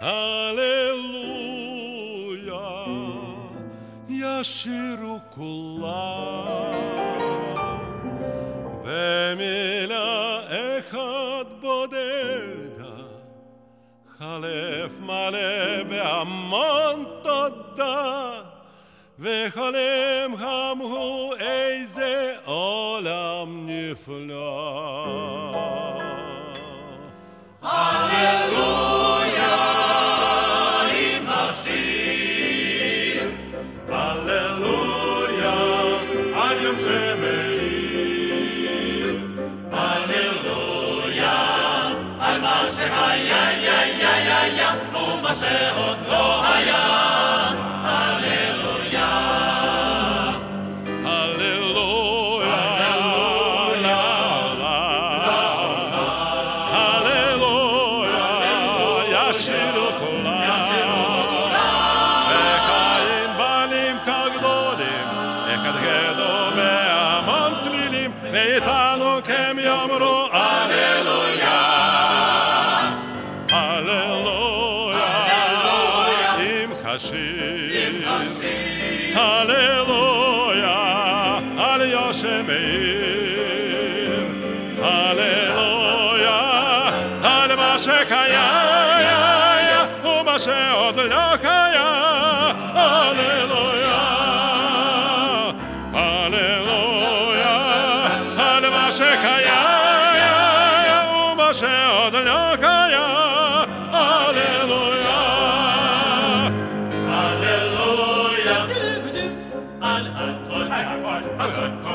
הללויה, ישירו כולם במילה אחד בודדה, חלף מלא בהמון תודה, וחולם אמרו איזה עולם נפלא. הללויה עם השיר, הללויה על יום שמאיר, הללויה על מה שהיה, ומה שעוד לא היה. הללויה, הללויה, הללויה, ישירו כולם, וקין בנים כגדולים, יקדקדו בהמון צלילים, ואיתנו כם יאמרו הללויה, הללויה, עם חשיב, הללויה, על יושם מאיר, הללויה, על מה שקיים ומה שעוד לא קיים, הללויה, הללויה, על מה שקיים ומה שעוד לא קיים, הללויה, הללויה, על הכל,